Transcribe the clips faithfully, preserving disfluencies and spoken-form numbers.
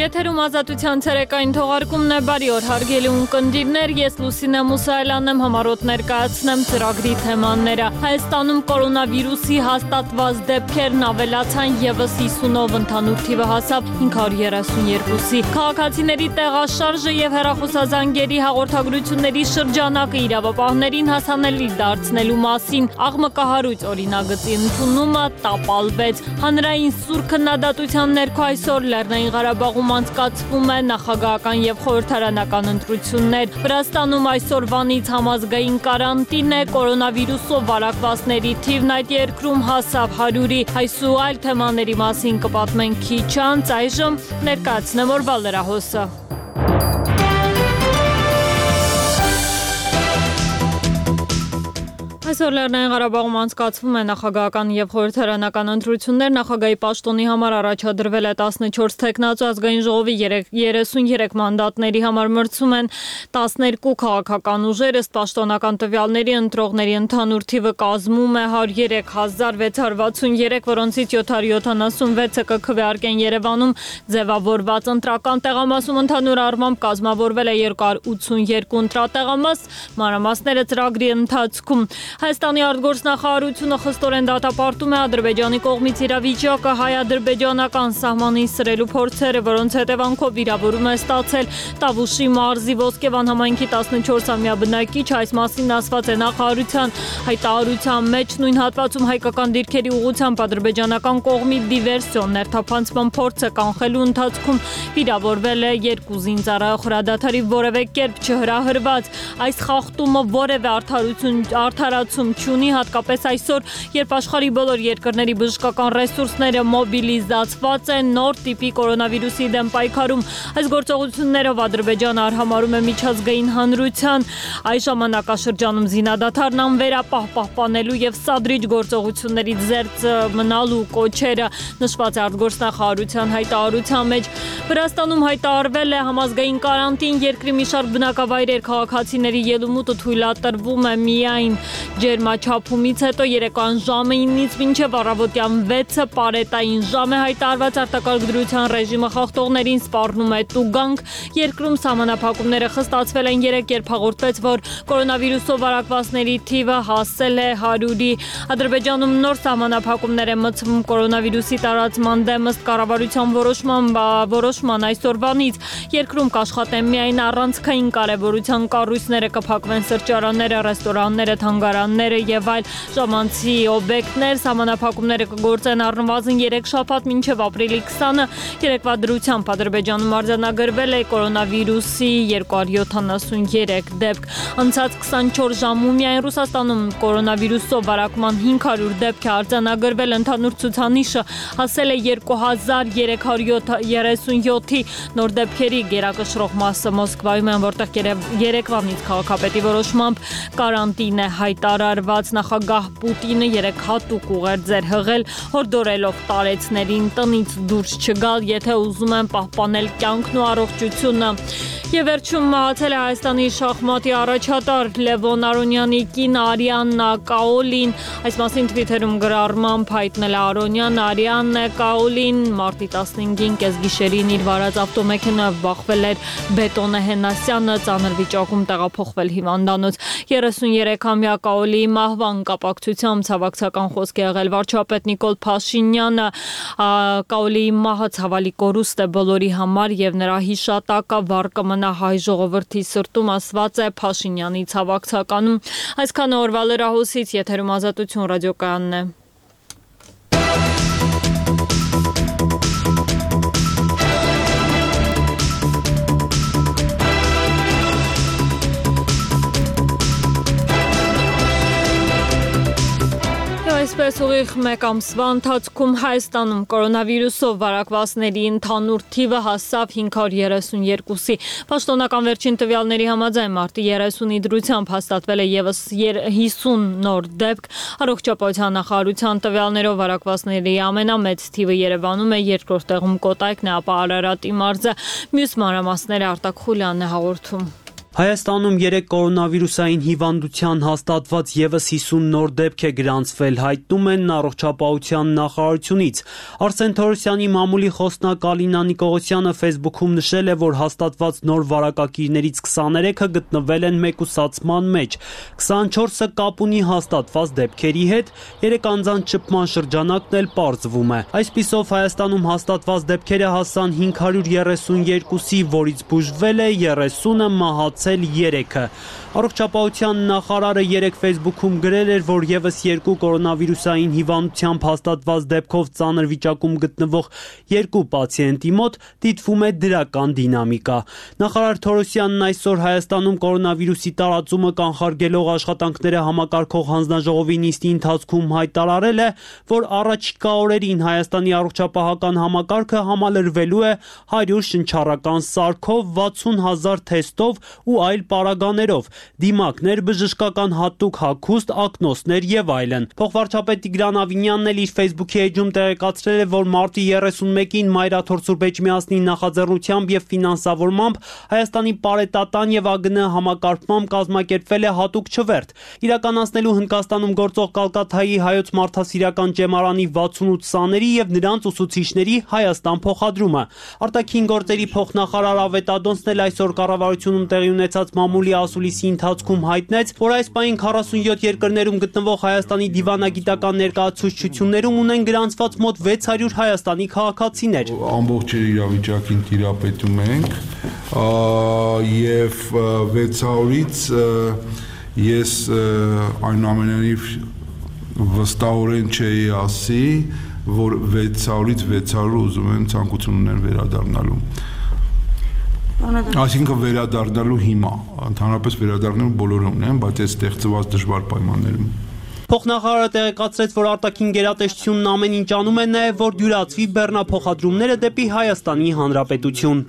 Եթերում ազատության ցերեկային թողարկումն է, բարի օր հարգելի ունկնդիրներ, ես Լուսինե Մուսայելյանն եմ, համառոտ ներկայացնեմ ծրագրի թեմաները։ Հայաստանում կորոնավիրուսի հաստատված դեպքերն ավելացան ևս հիսունով, ընդհանուր թիվը հասավ հինգ հարյուր երեսունյոթի։ Քաղաքացիների տեղաշարժը եւ հեռախոսազանգերի հաղորդագրությունների շրջանակը իրավապահներին հասանելի դարձնելու մասին աղմկահարույց օրինագծի ընդունումը տապալվեց։ Հանրային սուր քննադատության ներքո այսօր Լեռնային Ղարաբաղում անցկացվում է նախագահական եւ խորհրդարանական ընտրություններ։ Վրաստանում այսօրվանից համազգային կարանտին է, կորոնավիրուսով վարակվածների թիվն այդ երկրում հասավ հարյուրի։ Այս ու այլ թեմաների մասին կպատմենք քիչ անց, այժմ ներկայացնեմ օրվա լրահոսը։ Այսօր Լեռնային Ղարաբաղում անցկացվում է նախագահական եւ խորհրդարանական ընտրություններ, նախագահի պաշտոնի համար առաջադրվել է տասնչորս թեկնածու, ազգային ժողովի երեսունյուրը մանդատների համար մրցում են տասներկու քաղաքական ուժեր, ըստ պաշտոնական տվյալների ընտրողների ընդհանուր թիվը կազմում է հարյուր երեք հազար վեց հարյուր վաթսունյերեք, որոնցից յոթ հարյուր յոթանասունվեցը կքվեարկեն Երևանում ձևավորված ընտրական տեղամասում, ընդհանուր առմամբ կազմավորվել է երկու հարյուր ութսունյերկու ընտրատեղամաս, մանրամասները ծրագրի ընթացքում։ Հայաստանի արտգործնախարարությունը խստորեն դատապարտում է Ադրբեջանի կողմից իրավիճակը, հայ-ադրբեջանական սահմանին սրելու փորձերը, որոնց հետևանքով վիրավորում է ստացել Տավուշի մարզի Ոսկեվան համայնքի տասնչորսամյա բնակիչ, այս մասին ասված է նախարարության հայտարարության մեջ։ Նույն հատվածում հայկական դիրքերի ուղղությամբ ադրբեջանական կողմի դիվերսիոն ներթափանցման փորձը կանխելու ընթացքում վիրավորվել է երկու զինծառայող, հրադադարի որևէ կերպ չհրահրված։ Այս խախտումը որևէ արդարություն արդարացում չունի, հատկապես այսօր, երբ աշխարհի բոլոր երկրների բժշկական ռեսուրսները մոբիլիզացված են նոր տիպի կորոնավիրուսի դեմ պայքարում։ Այս գործողություններով Ադրբեջանը արհամարհում է միջազգային հանրության այս ժամանակաշրջանում զինադադարն անվերապահ պահպանելու եւ սադրիչ գործողություններից զերծ մնալու կոչերը, նշված է արտգործնախարարության հայտարարության մեջ։ Վրաստանում հայտարարվել է համազգային կարանտին, երկրի մի շարք բնակավայրեր քաղաքացիների ելումուտը թույլատրվում է միայն ջերմաչափումից հետո երեկոյան ժամը ինից մինչև առավոտյան վեցը պարետային ժամ է հայտարարված, արտակարգ դրության ռեժիմը խախտողներին սպառնում է տուգանք։ Երկրում սահմանափակումները խստացվել են երեկ, երբ հաղորդվեց, որ կորոնավիրուսով վարակվածների թիվը հասել է հարյուրի։ Ադրբեջանում նոր սահմանափակումներ է մտցվում կորոնավիրուսի տարածման դեմ, ըստ կառավարության որոշման որոշման այսօրվանից երկրում կաշխատեն միայն առանցքային կարևորության կառույցները, կփակվեն սրճարանները, ռեստորանները, թանգարանները եւ այլ ժամանցի օբյեկտներ, սահմանափակումները կգործեն առնվազն երեք շաբաթ մինչև ապրիլի քսանը։ Երեկվա դրությամբ Ադրբեջանում արձանագրվել է կորոնավիրուսի երկու հարյուր յոթանասունյերեք դեպք։ Անցած քսանչորս ժամում միայն Ռուսաստանում կորոնավիրուսով վարակման հինգ հարյուր դեպք է արձանագրվել, ընդհանուր ցուցանիշը հասել է երկու հազար երեք հարյուր երեսունյոթի, նոր դեպքերի գերակշռող մասը Մոսկվայում են, որտեղ երեկվանից քաղաքապետի որոշմամբ կարանտին է հայտարարված։ Նախագահ Պուտինը երեք հատուկ ուղերձեր հղել, հորդորելով տարեցներին տնից դուրս չգալ, եթե ուզում են պահպանել կյանքն ու առողջությունը։ Եվ վերջում մահացել է Հայաստանի շախմատի առաջատար Լևոն Արոնյանի կին Արիաննա Կաոլին։ Այս մասին Twitter-ում գրառմամբ հայտնել է Արոնյանը։ Արիաննա Կաոլին մարտի տասնհինգին կեսգիշերին իր վարած ավտոմեքենայով բախվել էր Բետոնե Հենասյանը, ծանր վիճակում տեղափոխվել հիվանդանոց։ երեսունյերեքամյա Կաոլիի մահվան կապակցությամբ ցավակցական խոսք է եղել վարչապետ Նիկոլ Փաշինյանը։ Կաոլիի մահը ցավալի կորուստ է բոլորի համար եւ նրա հիշատակը վառ կմնա հայ ժողովրդի սրտում, ասված է Փաշինյանի ցավակցականում։ Այսքանը օրվա լրահոսից, եթերում Ազատություն ռադիոկայանն է։ Այսպես ուղիղ մեկ ամսվա ընթացքում Հայաստանում կորոնավիրուսով վարակվածների ընդհանուր թիվը հասավ հինգ հարյուր երեսունյոթի։ Պաշտոնական վերջին տվյալների համաձայն մարտի երեսունի դրությամբ հաստատվել է ևս հիսուն նոր դեպք։ Առողջապահության նախարարության տվյալներով վարակվածների ամենամեծ թիվը Երևանում է, երկրորդ տեղում Կոտայքն է, ապա Արարատի մարզը։ Մյուս մանրամասները Արտակ Խուլյանն է հաղորդում։ Հայաստանում երեք կորոնավիրուսային հիվանդության հաստատված ևս հիսուն նոր դեպք է գրանցվել, հայտնում են Առողջապահության նախարարությունից։ Արսեն Թորոսյանի մամուլի խոսնակ Ալինա Նիկողոսյանը Facebook-ում նշել է, որ հաստատված նոր վարակակիրներից քսաներեքը գտնվել են մեկուսացման մեջ, քսանչորսը կապ ունի հաստատված դեպքերի հետ, երեք անձանց շփման շրջանակն էլ պարզվում է։ Այսպիսով Հայաստանում հաստատված դեպքերը հասան հինգ հարյուր երեսունյոթի, որից բուժվել է երեսունը, մահացել երեքը։ Առողջապահության նախարարը երեկ Facebook-ում գրել էր, որ ևս երկու կորոնավիրուսային հիվանդությամբ հաստատված դեպքով ծանր վիճակում գտնվող երկու պացիենտի մոտ դիտվում է դրական դինամիկա։ Նախարար Թորոսյանն այսօր Հայաստանում կորոնավիրուսի տարածումը կանխարգելող աշխատանքները համակարգող հանձնաժողովի նիստի ընթացքում հայտարարել է, որ առաջիկա օրերին Հայաստանի առողջապահական համակարգը համալրվելու է հարյուր շնչառական սարքով, վաթսուն հազար թեստով ու այլ պարագաներով, դիմակներ, բժշկական հատուկ հագուստ, ակնոցներ եւ այլն։ Փոխվարչապետ Տիգրան Ավինյանն էլ իր Facebook-ի էջում տեղեկացրել է, որ մարտի երեսունմեկին Մայրաթոր Սուրբ Էջմիածնի նախաձեռնությամբ եւ ֆինանսավորմամբ Հայաստանի պարետատան եւ ԱԳՆ համակարգմամբ կազմակերպվել է հատուկ չվերթ, իրականացնելու Հնդկաստանում գործող Կալկաթայի հայոց մարդասիրական ճեմարանի վաթսունութ սաների եւ նրանց ուսուցիչների Հայաստան փոխադրումը։ Արտաքին գործերի փոխնախարար Ավետ Ադոնցն էլ այսօր կառավարությունում տեղի ունեցած մամուլի ասուլիսի ընթացքում հայտնեց, որ այս պահին քառասունյոթ երկրներում գտնվող Հայաստանի դիվանագիտական ներկայացուցչություններում ունեն գրանցված մոտ վեց հարյուր Հայաստանի քաղաքացիներ։ Ամբողջ իրավիճակին տիրապետում ենք եւ վեց հարյուրից ես այնուամենայնիվ վստահորեն չէի ասի, որ վեց հարյուրից վեց հարյուր ուզում են ցանկություն ունեն վերադառնալու։ Այսինքն վերադառնալու հիմա, ընդհանրապես վերադառնալու բոլորը ունեն, բայց այս ստեղծված դժվար պայմաններում։ Փոխնախարարը տեղեկացրեց, որ արտաքին գերատեսչությունն ամեն ինչ անում է նաև, որ դյուրացվի բեռնափոխադրումները դեպի Հայաստանի Հանրապետություն։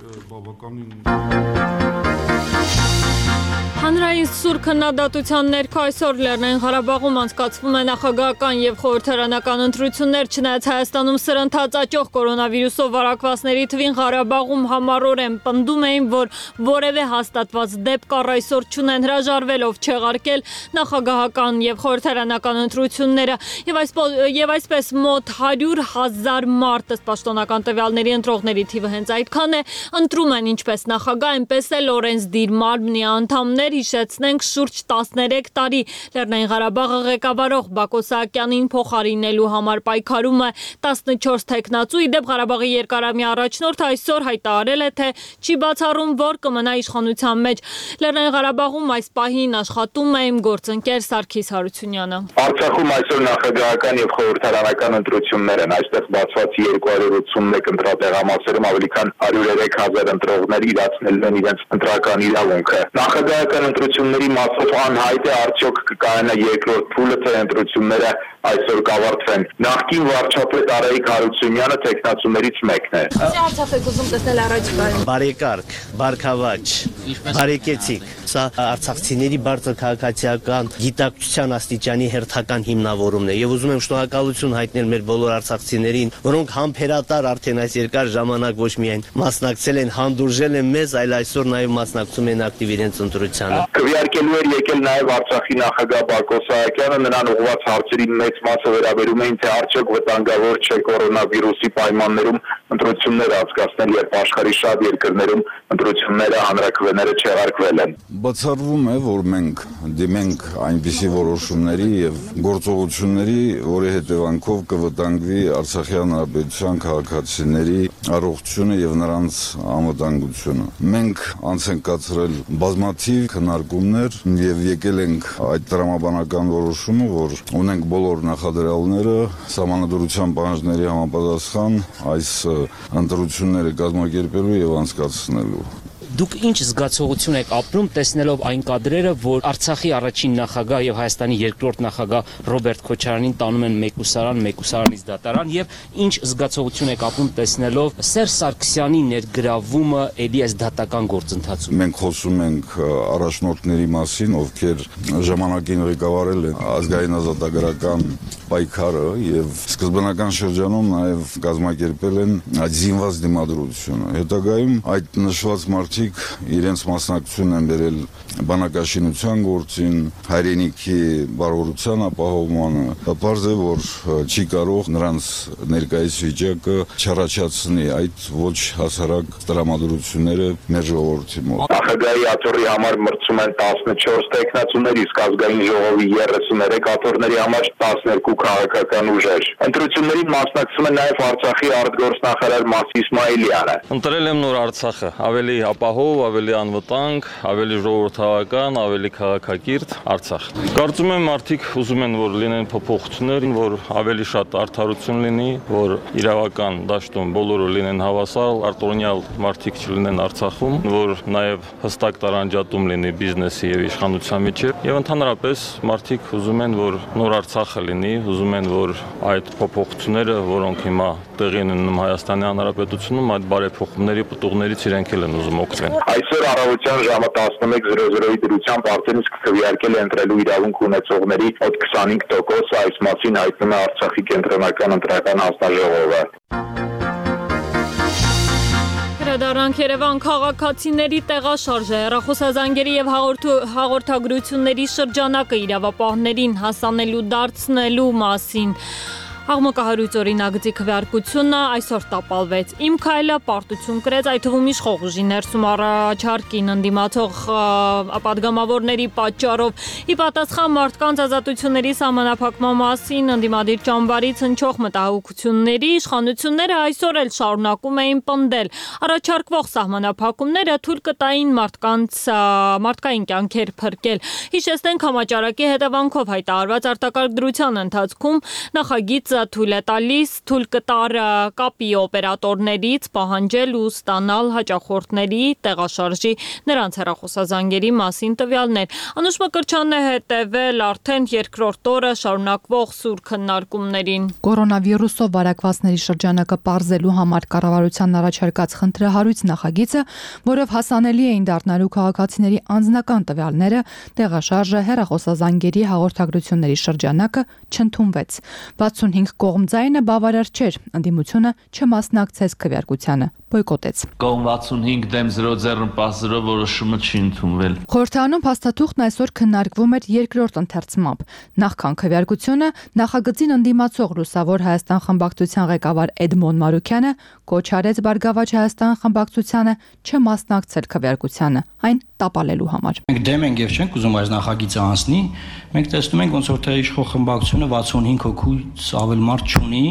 Հանրային սուր քննադատության ներքո այսօր Լեռնային Ղարաբաղում անցկացվում է նախագահական եւ խորհրդարանական ընտրություններ, չնայած Հայաստանում սրընթաց աճող կորոնավիրուսով վարակվածների թվին Ղարաբաղում համառորեն պնդում էին, որ որևէ հաստատված դեպք առ այսօր չունեն, հրաժարվելով չեղարկել նախագահական եւ խորհրդարանական ընտրությունները եւ այս եւ այսպես մոտ հարյուր հազար մարդ ըստ պաշտոնական տվյալների ընտրողների թիվը հենց այդքան է, ընտրում են ինչպես նախագահ, այնպես էլ օրենսդիր մարմնի անդամներ։ Հիշեցնենք շուրջ տասներեք տարի Լեռնային Ղարաբաղը ղեկավարող Բակո Սահակյանին փոխարինելու համար պայքարում է տասնչորս թեկնածու, ի դեպ Ղարաբաղի երկարամյա առաջնորդը այսօր հայտարարել է, թե չի բացառում, որ կմնա իշխանության մեջ։ Լեռնային Ղարաբաղում այս պահին աշխատում է իմ գործընկեր Սարգիս Հարությունյանը։ Արցախում այսօր նախագահական եւ խորհրդարանական ընտրություններ են, այստեղ բացված երկու հարյուր ութսունմեկ ընտրատեղամասերում ավելի քան հարյուր երեք հազար ընտրողներ իրացնելու են իրենց ընտրական իրավունքը։ Նախագահական ընտրությունների մասով անհայտ է արդյոք կկայանա երկրորդ փուլը, թե ընտրությունները այսօր կավարտվեն։ Նախկին վարչապետ Արայիկ Հարությունյանը տեխնացուներից մեկն է։ Արցախ եք ուզում տեսնել առաջիկայում։ Բարեկարգ, բարգավաճ, բարեկեցիկ։ Սա արցախցիների բարձր քաղաքացիական գիտակցության աստիճանի հերթական հիմնավորումն է եւ ուզում եմ շնորհակալություն հայտնել մեր բոլոր արցախցիներին, որոնք համբերատար արդեն այս երկար ժամանակ ոչ միայն մասնակցել են, հանդուրժել են մեզ, այլ այսօր նաեւ մասնակցում են ակտիվ իրենց ընտրությանը։ Քվեարկելու էր եկել նաև Արցախի նախագահ Բակո Սահակյանը, նրան ուղղված հարցերի մեծ մասը վերաբերում էին, թե արդյոք վտանգավոր չէ կորոնավիրուսի պայմաններում ընտրություններ անցկացնել, երբ աշխարհի շատ երկրներում ընտրությունները հանրաքվեները չեղարկվել են։ Բացառվում է, որ մենք դիմենք այնպիսի որոշումների եւ գործողությունների, որի հետևանքով կվտանգվի Արցախի հանրապետության քաղաքացիների առողջությունը եւ նրանց անվտանգությունը։ Մենք անց ենք կացրել բազմաթիվ քննարկումներ եւ եկել ենք այդ տրամաբանական որոշումը, որ ունենք բոլոր նախադրյալները սահմանադրության պահանջների համապատասխան այս ընտրությունները կազմակերպելու եւ անցկացնելու։ Դուք ինչ զգացողություն եք ապրում տեսնելով այն կադրերը, որ Արցախի առաջին նախագահ եւ Հայաստանի երկրորդ նախագահ Ռոբերտ Քոչարյանին տանում են մեկուսարան, մեկուսարանից դատարան եւ ինչ զգացողություն եք ապրում տեսնելով Սերժ Սարգսյանի ներգրավումը էլի այս դատական գործընթացում։ Մենք խոսում ենք առաջնորդների մասին, ովքեր ժամանակին ղեկավարել են ազգային ազատագրական պայքարը եւ սկզբնական շրջանում նաեւ կազմակերպել են այդ զինված դիմադրությունը։ Հետագայում այդ նշված մարդիկ մարդիկ իրենց մասնակցությունն են բերել բանակաշինության գործին, հայրենիքի բարօրության ապահովմանը, բարձր է, որ չի կարող նրանց ներկայիս վիճակը չառաջացնի այդ ոչ հասարակ տրամադրությունները մեր ժողովրդի մոտ։ Նախագահի աթոռի համար մրցում են տասնչորս տեխնացուներ, իսկ ազգային ժողովի երեսուներեք աթոռների համար տասներկու քաղաքական ուժեր։ Ընտրություններին մասնակցում է նաև Արցախի արտգործնախարար Մաս Իսմայելյանը։ Ընտրել եմ նոր Արցախը, ավելի ապահով, ավելի անվտանգ, ավելի ժողովրդավարական, ավելի քաղաքակիրթ Արցախ։ Կարծում եմ մարդիկ ուզում են, որ լինեն փոփոխություններ, որ ավելի շատ արդարություն լինի, որ իրավական դաշտում բոլորը լինեն հավասար, արտոնյալ մարդիկ չլինեն Արցախում, որ նաև հստակ տարանջատում լինի բիզնեսի եւ իշխանության միջեւ, եւ ընդհանրապես մարդիկ ուզում են, որ նոր Արցախը լինի, ուզում են, որ այդ փոփոխությունները, որոնք հիմա տեղի են ունենում Հայաստանի Հանրապետությունում, այդ բարեփոխումների պտուղներից իրենք էլ են ուզում օգտվել։ Այսօր առավոտյան ժամը տասնմեկ զրո զրոյի դրությամբ Արտենիսկ քվեարկել է ընտրելու իրավունք ունեցողների մոտ քսանհինգ տոկոս, այս մասին հայտնում է Արցախի կենտրոնական ընտրական հանձնաժողովը։ Դարանք Երևան քաղաքացիների տեղաշարժը հեռախոսազանգերի եւ հաղորդագրությունների շրջանակը իրավապահներին հասանելու դարձնելու մասին Աղմկահարույց օրինագծի քվեարկությունը այսօր տապալվեց։ Իմ քայլը պարտություն կրեց, այդ թվում իշխող ուժի ներսում առաջարկին ընդդիմացող պատգամավորների պատճառով։ Ի պատասխան մարդկանց ազատությունների սահմանափակման մասին ընդդիմադիր ճամբարից հնչող մտահոգությունների իշխանությունները այսօր էլ շարունակում էին պնդել։ Առաջարկվող սահմանափակումները թույլ կտային մարդկանց մարդկային կյանքեր փրկել։ Հիշեցնենք համաճարակի հետևանքով հայտարարված արտակարգ դրության ընթացքում նախագիծ թույլ է տալիս թույլ կտար կապի օպերատորներից պահանջել ու ստանալ հաճախորդների տեղաշարժի նրանց հեռախոսազանգերի մասին տվյալներ։ Անուշ Մկրտչյանն է հետևել արդեն երկրորդ օրը շարունակվող սուր քննարկումներին։ Կորոնավիրուսով վարակվածների շրջանակը պարզելու համար կառավարության առաջարկած խնդրահարույց նախագիծը, որով հասանելի էին դառնալու քաղաքացիների անձնական տվյալները, տեղաշարժը, հեռախոսազանգերի հաղորդագրությունների շրջանակը չընդունվեց։ վաթսունհինգ կողմ ձայնը բավարար չէր, ընդդիմությունը չմասնակցեց քվեարկությանը, բոյկոտեց։ Կողմ վաթսունհինգ դեմ զրո ձեռն պասրո որոշումը չի ընդունվել։ Խորհրդարանում փաստաթուղթն այսօր քննարկվում էր երկրորդ ընթերցմամբ։ Նախքան քվեարկությունը նախագծին ընդդիմացող Լուսավոր Հայաստան խմբակցության ղեկավար Էդմոն Մարուկյանը կոչ արեց Բարգավաճ Հայաստան խմբակցությանը չմասնակցել քվեարկությանը, այն տապալելու համար։ Մենք դեմ ենք եւ չենք ուզում այս նախագիծը անցնի։ Մենք տեսնում ենք ոնց որ թե իշխող խմբակցությունը վաթսունհինգ հոգուց ավել մարդ չունի։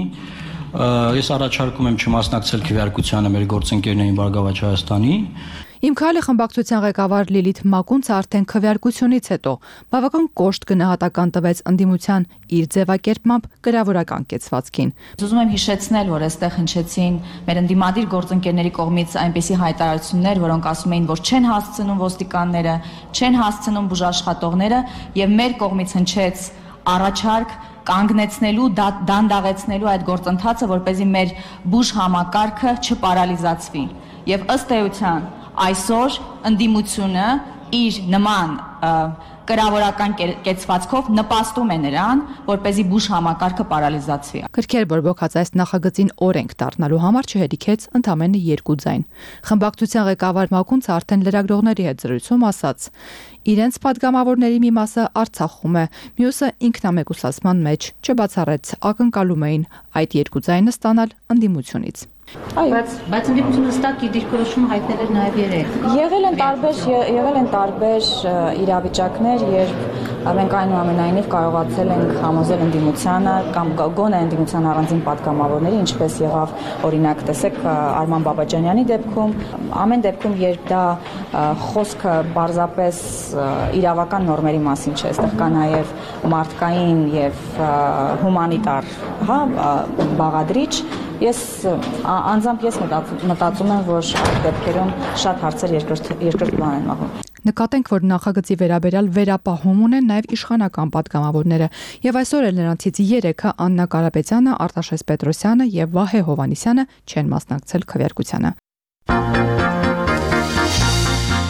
Ես առաջարկում եմ չմասնակցել քվեարկությանը մեր գործընկերներին Բարգավաճ Հայաստանի։ Իմ քայլը խմբակցության ղեկավար Լիլիթ Մակունցը արդեն քվեարկությունից հետո բավական կոշտ գնահատական տվեց ընդդիմության իր ձևակերպմամբ գրավորական կեցվածքին։ Ուզում եմ հիշեցնել, որ այստեղ հնչեցին մեր ընդդիմադիր գործընկերների կողմից այնպիսի հայտարարություններ, որոնք ասում էին, որ չեն հասցնում ոստիկանները, չեն հասցնում բուժաշխատողները, եւ մեր կողմից հնչեց առաջարկ կանգնեցնելու, դանդաղեցնելու այդ գործընթացը, որպեսզի մեր բուժ համակարգը չպարալիզացվի։ Եվ ըստ էության այսօր ընդդիմությունը իր նման կրավորական կեցվածքով նպաստում է նրան, որպեսզի բուժ համակարգը պարալիզացվի։ Գրքեր բորբոքած այս նախագծին օրենք դառնալու համար չհերիքեց ընդամենը երկու ձայն։ Խմբակցության ղեկավար Մակունցը արդեն լրագրողների հետ զրույցում ասաց. իրենց падգամավորների մի մասը Արցախում է, մյուսը ինքնամեկուսացման մեջ, չբացառեց, ակնկալում էին այդ երկու ձայնը ստանալ ընդդիմությունից։ Բայց բայց ընդդիմությունը հստակ իր դիրքորոշումը հայտնել էր նաև երեք։ Եղել են տարբեր եղել են տարբեր իրավիճակներ, երբ մենք այնուամենայնիվ կարողացել ենք համոզել ընդդիմությանը կամ գոնե ընդդիմության առանձին падգամավորների, ինչպես եղավ օրինակ տեսեք Արման Բաբաջանյանի դեպքում, ամեն դեպքում երբ դա խոսքը պարզապես իրավական նորմերի մասին չէ, այստեղ կա նաև մարդկային եւ հումանիտար, հա, բաղադրիչ։ Ես անձամբ ես մտածում եմ, որ այդ դեպքերում շատ հարցեր երկրորդ երկրորդ պլան են մաղում։ Նկատենք, որ նախագծի վերաբերյալ վերապահում ունեն նաև իշխանական падգամավորները, եւ այսօր էլ նրանցից երեքը Աննա Կարապետյանը, Արտաշես Պետրոսյանը եւ Վահե Հովանիսյանը չեն մասնակցել քվեարկությանը։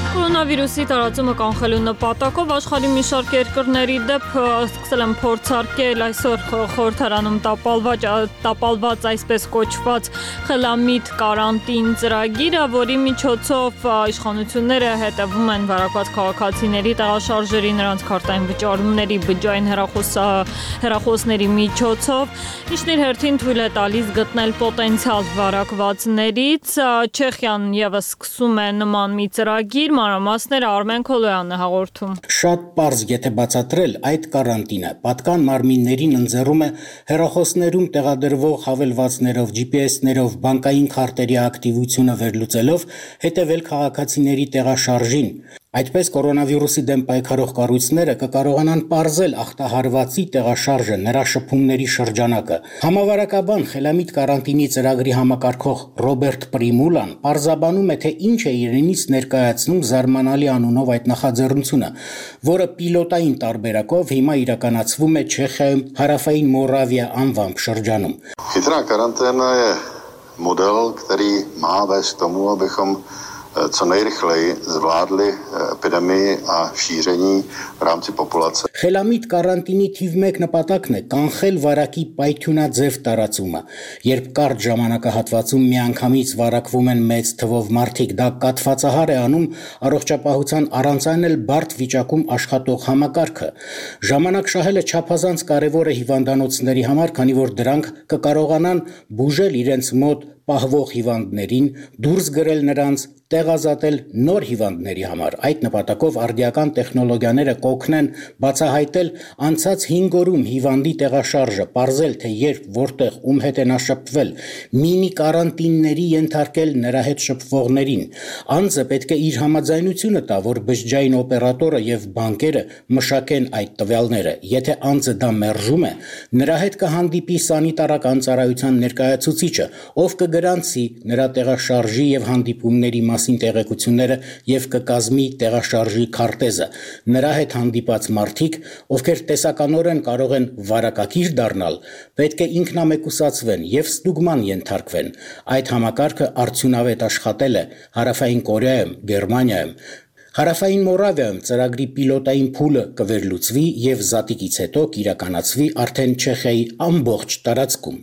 Կորոնավիրուսի տարածումը կանխելու նպատակով աշխարհի մի շարք երկրների դեպ սկսել են փորձարկել այսօր խորհրդարանում տապալված տապալված այսպես կոչված խելամիտ կարանտին ծրագիրը, որի միջոցով իշխանությունները հետևում են վարակված քաղաքացիների տեղաշարժերի, նրանց քարտային վճարումների, բջջային հեռախոսների միջոցով, ինչն իր հերթին թույլ է տալիս գտնել պոտենցիալ վարակվածներից։ Չեխիան ևս սկսում է նման մի ծրագիր, մանրամասները Արմեն Քոլոյանը հաղորդում։ Շատ պարզ եթե բացատրել այդ կարանտինը պատկան մարմիններին ընձեռում է հեռախոսներում տեղադրվող հավելվածներով, ջի պի էս-ներով, բանկային քարտերի ակտիվությունը վերլուծելով հետևել քաղաքացիների տեղաշարժին։ Այդպես կորոնավիրուսի դեմ պայքարող կառույցները կկարողանան պարզել ախտահարվածի տեղաշարժը, նրա շփումների շրջանակը։ Համավարակաբան խելամիտ կարանտինի ծրագրի համակարգող Ռոբերտ Պրիմուլան պարզաբանում է, թե ինչ է իրենից ներկայացնում զարմանալի անունով այդ նախաձեռնությունը, որը պիլոտային տարբերակով հիմա իրականացվում է Չեխիայում Հարավային Մորավիա անվամբ шրջանում։ Chytrá karanténa je model, který má vést k tomu, abychom co nejrychleji zvládli epidemii a šíření v rámci populace. Խելամիտ կարանտինի թիվ մեկ նպատակն է կանխել վարակի պայթյունաձև տարածումը։ Երբ կարճ ժամանակահատվածում միանգամից վարակվում են մեծ թվով մարդիկ, դա կաթվածահար է անում առողջապահության առանց այն էլ բարդ վիճակում աշխատող համակարգը։ Ժամանակ շահելը չափազանց կարևոր է հիվանդանոցների համար, քանի որ դրանք կկարողանան բուժել իրենց մոտ պահվող հիվանդներին, դուրս գրել նրանց, տեղազատել նոր հիվանդների համար։ Այդ նպատակով արդիական տեխնոլոգիաները կօգնեն բացահայտել անցած հինգ օրում հիվանդի տեղաշարժը, պարզել, թե երբ, որտեղ, ում հետ են շփվել, մինի կարանտինների ենթարկել նրա հետ շփվողներին։ Անձը պետք է իր համաձայնությունը տա, որ բջջային օպերատորը եւ բանկերը մշակեն այդ տվյալները։ Եթե անձը դա մերժում է, նրա հետ կհանդիպի սանիտարական ծառայության ներկայացուցիչը, ով կգրանցի նրա տեղաշարժի եւ հանդիպումների մասին տեղեկությունները եւ կկազմի տեղաշարժի քարտեզը։ Նրա հետ հանդիպած մարդիկ, ովքեր տեսականորեն կարող են վարակակիր դառնալ, պետք է ինքնամեկուսացվեն եւ ստուգման ենթարկվեն։ Այդ համակարգը արդյունավետ աշխատել է Հարավային Կորեայում, Գերմանիայում։ Հարավային Մորավիայում ծրագրի պիլոտային փուլը կվերլուծվի եւ զատիկից հետո կիրականացվի արդեն Չեխիայի ամբողջ տարածքում։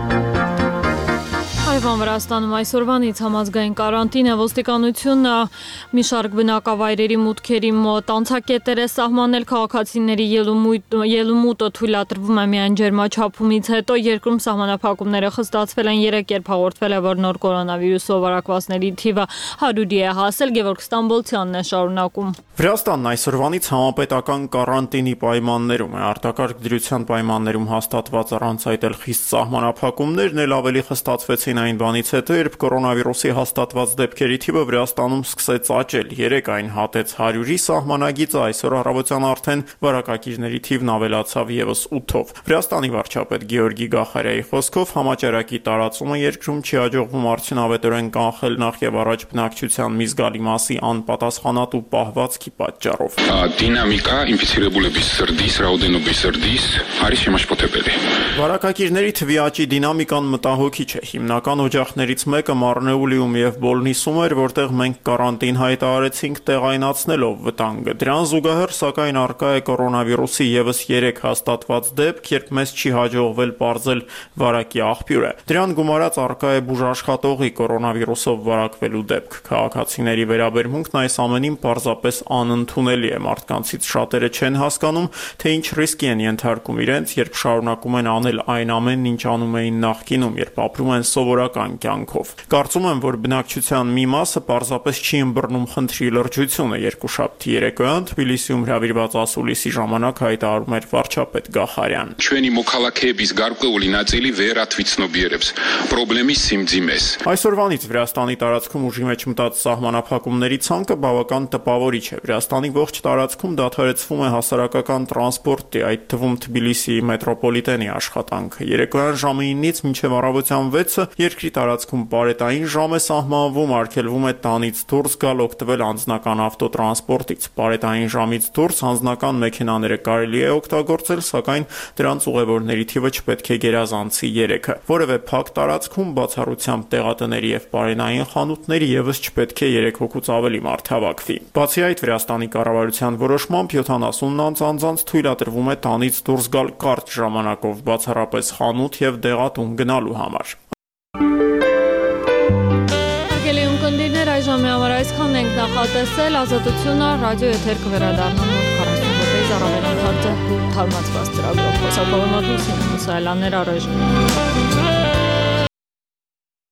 Այվան Վրաստանում այսօրվանից համազգային կարանտին է, ոստիկանությունը մի շարք բնակավայրերի մուտքերի մոտ անցակետեր է սահմանել, քաղաքացիների ելումուտը թույլատրվում է միայն ջերմաչափումից հետո, երկրում սահմանափակումները խստացվել են, երեք երբ հաղորդվել է, որ նոր կորոնավիրուսով վարակվածների թիվը հարյուրի է հասել, Գևորգ Ստամբոլցյանն է շարունակում։ Վրաստանն այսօրվանից համապետական կարանտինի պայմաններում է, արտակարգ դրության պայմաններում հաստատված առանց այդ էլ խիստ սահմանափակումներն էլ ավելի խստացվեցին այն բանից հետո, երբ կորոնավիրուսի հաստատված դեպքերի թիվը Վրաստանում սկսեց աճել, երեք այն հատեց հարյուրի սահմանագիծը, այսօր առավոտյան արդեն վարակակիրների թիվն ավելացավ եւս ութով։ Վրաստանի վարչապետ Գեորգի Գախարյայի խոսքով համաճարակի տարածումը երկրում չի հաջողվում արդյունավետորեն կանխել նախ եւ առաջ բնակչության մի զգալի մասի անպատասխանատու պահվածքի պատճառով։ Դինամիկա ինֆիցირებულების զրդის, რაოდენობის զրդის არის შემაშფოთებელი։ Վարակակիրների թվի աճի դինամիկան մտահոգիչ է։ Հիմնական օջախներից մեկը Մարնեուլիում եւ Բոլնիսում էր, որտեղ մենք կարանտին հայտարարեցինք տեղայնացնելով վտանգը։ Դրան զուգահեռ սակայն արկա է կորոնավիրուսի եւս երեք հաստատված դեպք, երբ մեզ չի հաջողվել պարզել վարակի աղբյուրը։ Դրան գումարած արկա է բուժաշխատողի կորոնավիրուսով վարակվելու դեպք։ Քաղաքացիների վերաբերմունքն այս ամենին պարզապես անընդունելի է։ Մարդկանցից շատերը չեն հասկանում, թե ինչ ռիսկի են ենթարկում իրենց, երբ շարունակում են անել այն ամենն, ինչ անում էին նախկինում, երբ ապրում են սովորական կյանքով։ Կարծում եմ, որ բնակչության մի մասը պարզապես չի ըմբռնում խնդրի լրջությունը։ Երկուշաբթի երեկոյան Թբիլիսիում հրավիրված ասուլիսի ժամանակ հայտարարում էր վարչապետ Գախարյան։ Ჩვენი մոքալաքեების գարկეული ნაწილი ვერ աթվիցնոբիերებს պրոբլեմի սիմձիմես։ Այսօրվանից Վրաստանի տարածքում ուժի մեջ մտած սահմանափակումների ցանկը բավական տպավորիչ է։ Վրաստանի ողջ տարածքում դադարեցվում է հասարակական տրանսպորտի, այդ թվում Թբիլիսիի մետրոպոլիտենի աշխատանքը։ Երեկոյան ժամը ինից մինչև առավոտյան վեցը երկրի երկրի տարածքում պարետային ժամ է սահմանվում, արգելվում է տանից դուրս գալ, օգտվել անձնական ավտոտրանսպորտից։ Պարետային ժամից դուրս անձնական մեքենաները կարելի է օգտագործել, սակայն դրանց ուղևորների թիվը չպետք է գերազանցի երեքը։ Որևէ փակ տարածքում, բացառությամբ տեղատների եւ պարենային խանութների, եւս չպետք է երեք հոգուց ավելի մարդ հավաքվի։ Բացի այդ, Վրաստանի կառավարության որոշմամբ յոթանասուն անց անձանց թույլատրվում է տանից դուրս գալ կարճ ժամանակով, բացառապես խանութ եւ դեղատուն գնալու համար։ Հարգելի ունկնդիրներ, այժմ համար այսքան ենք նախատեսել, Ազատությունը ռադիո եթեր կվերադառնա մոտ քառասունհոտ առավելին հարցը թարմացված ծրագրով։ Խոսակողը մատուցին Մուսայելյաններ առայժմ։